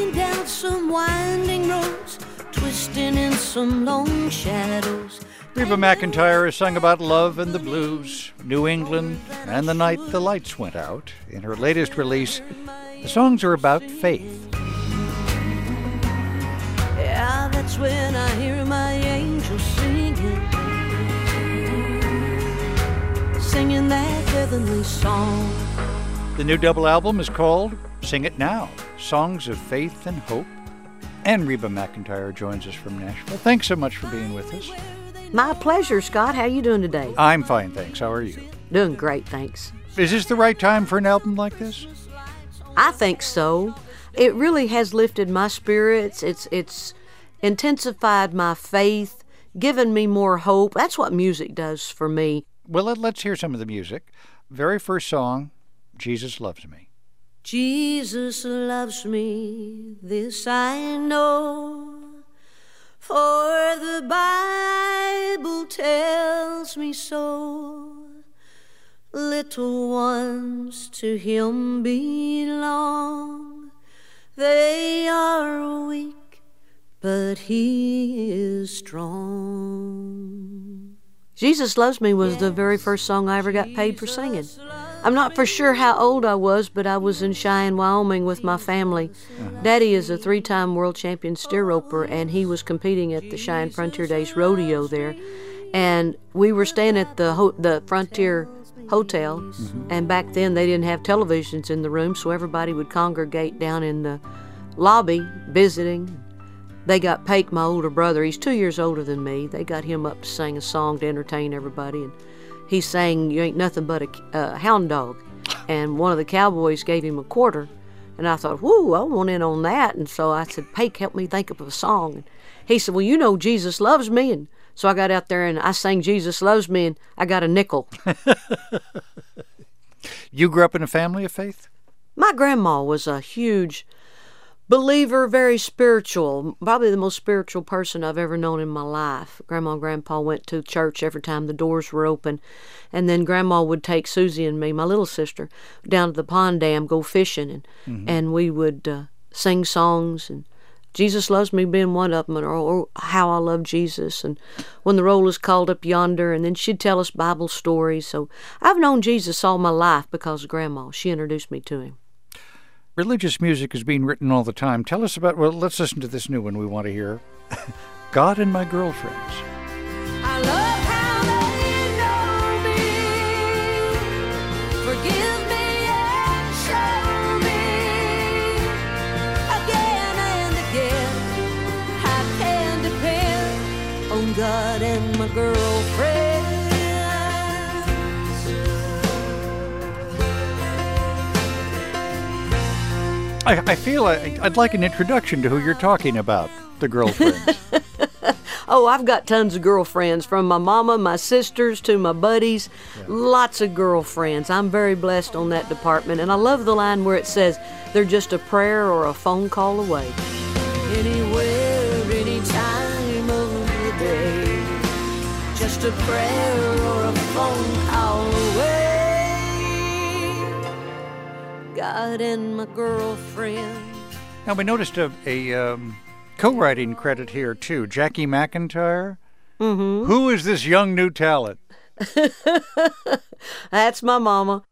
Walking down some winding roads, twisting in some long shadows. Reba McEntire has sung about love and the blues, New England, and the night the lights went out. In her latest release, the songs are about faith. Yeah, that's when I hear my angels singing that heavenly song. The new double album is called Sing It Now, Songs of Faith and Hope. And Reba McEntire joins us from Nashville. Thanks so much for being with us. My pleasure, Scott. How you doing today? I'm fine, thanks. How are you? Doing great, thanks. Is this the right time for an album like this? I think so. It really has lifted my spirits. It's intensified my faith, given me more hope. That's what music does for me. Well, let's hear some of the music. Very first song, Jesus Loves Me. Jesus loves me, this I know, for the Bible tells me so. Little ones to him belong. They are weak, but he is strong. Jesus Loves Me was the very first song I ever got paid for singing. I'm not for sure how old I was, but I was in Cheyenne, Wyoming with my family. Daddy is a 3-time world champion steer roper, and he was competing at the Cheyenne Frontier Days rodeo there. And we were staying at the Frontier Hotel, and back then they didn't have televisions in the room, so everybody would congregate down in the lobby visiting. They got Pake, my older brother. He's 2 years older than me. They got him up to sing a song to entertain everybody, and he sang "You Ain't Nothing But a Hound Dog," and one of the cowboys gave him a quarter, and I thought, whoo, I want in on that. And so I said, Pake, help me think of a song. And he said, well, you know Jesus Loves Me. And so I got out there and I sang Jesus Loves Me, and I got a nickel. You grew up in a family of faith? My grandma was a huge believer, very spiritual, probably the most spiritual person I've ever known in my life. Grandma and Grandpa went to church every time the doors were open, and then Grandma would take Susie and me, my little sister, down to the pond dam, go fishing, and we would sing songs, and Jesus Loves Me being one of them, or How I Love Jesus, and When the Roll is Called Up Yonder, and then she'd tell us Bible stories. So I've known Jesus all my life because of Grandma. She introduced me to him. Religious music is being written all the time. Tell us about, well, let's listen to this new one we want to hear. God and My Girlfriends. I love how they know me, forgive me and show me again and again. I can depend on God and my girlfriends. I feel I'd like an introduction to who you're talking about, the girlfriends. Oh, I've got tons of girlfriends, from my mama, my sisters, to my buddies. Yeah. Lots of girlfriends. I'm very blessed on that department. And I love the line where it says, they're just a prayer or a phone call away. Anywhere, anytime of the day, just a prayer or a phone call away. God and my girlfriend. Now, we noticed a co-writing credit here, too. Jackie McEntire. Mm-hmm. Who is this young new talent? That's my mama.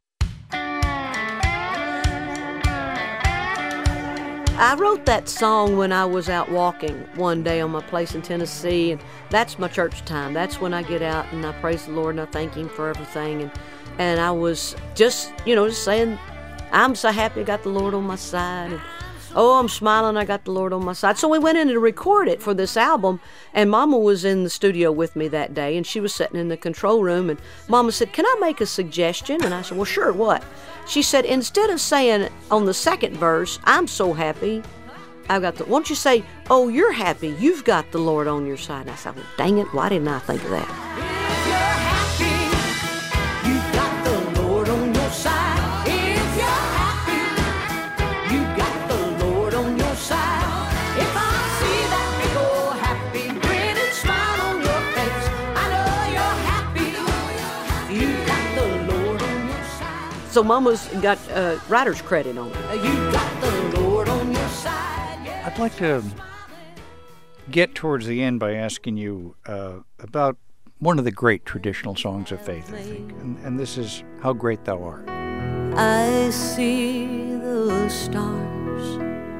I wrote that song when I was out walking one day on my place in Tennessee, and that's my church time. That's when I get out and I praise the Lord and I thank Him for everything. And I was just saying, I'm so happy I got the Lord on my side. And, oh, I'm smiling, I got the Lord on my side. So we went in to record it for this album, and Mama was in the studio with me that day, and she was sitting in the control room, and Mama said, can I make a suggestion? And I said, well, sure, what? She said, instead of saying on the second verse, I'm so happy, why don't you say, oh, you're happy, you've got the Lord on your side? And I said, well, dang it, why didn't I think of that? If you're happy, you've got the Lord on your side. If you're happy, you've got the Lord on your side. If I see that big old happy grin and smile on your face, I know you're happy. You've got the Lord on your side. So Mama's got writer's credit on it. You've got the Lord on your side. like to get towards the end by asking you about one of the great traditional songs of faith, I think, and this is How Great Thou Art. I see the stars,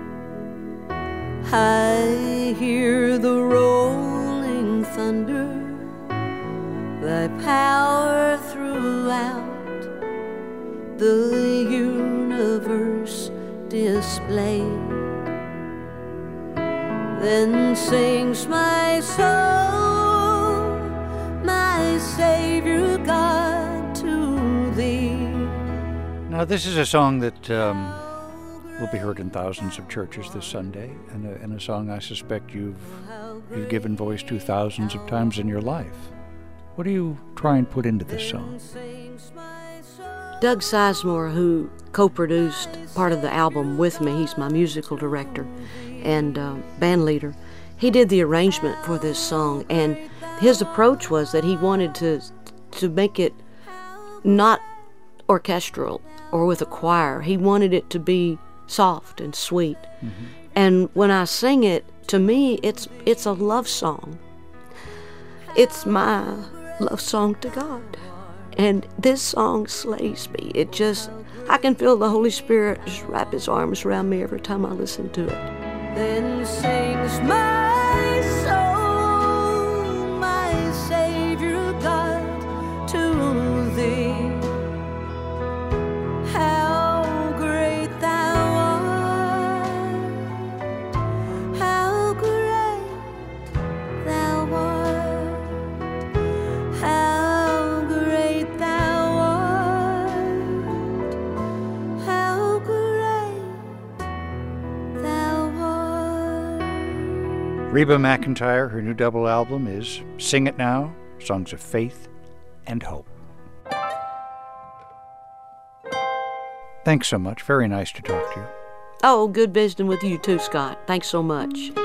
I hear the rolling thunder, thy power throughout the universe displayed. Then sings my soul, my Savior God, to thee. Now, this is a song that will be heard in thousands of churches this Sunday, and a song I suspect you've given voice to thousands of times in your life. What do you try and put into this song? Doug Sizemore, who co-produced part of the album with me, he's my musical director and band leader, he did the arrangement for this song, and his approach was that he wanted to make it not orchestral or with a choir. He wanted it to be soft and sweet. Mm-hmm. And when I sing it, to me, it's a love song. It's my love song to God. And this song slays me. I can feel the Holy Spirit just wrap his arms around me every time I listen to it. Then sings my soul, my Savior God, to thee. How great thou art, how great thou art, how great thou art, how great thou art. Reba McEntire, her new double album is Sing It Now, Songs of Faith and Hope. Thanks so much. Very nice to talk to you. Oh, good visiting with you too, Scott. Thanks so much.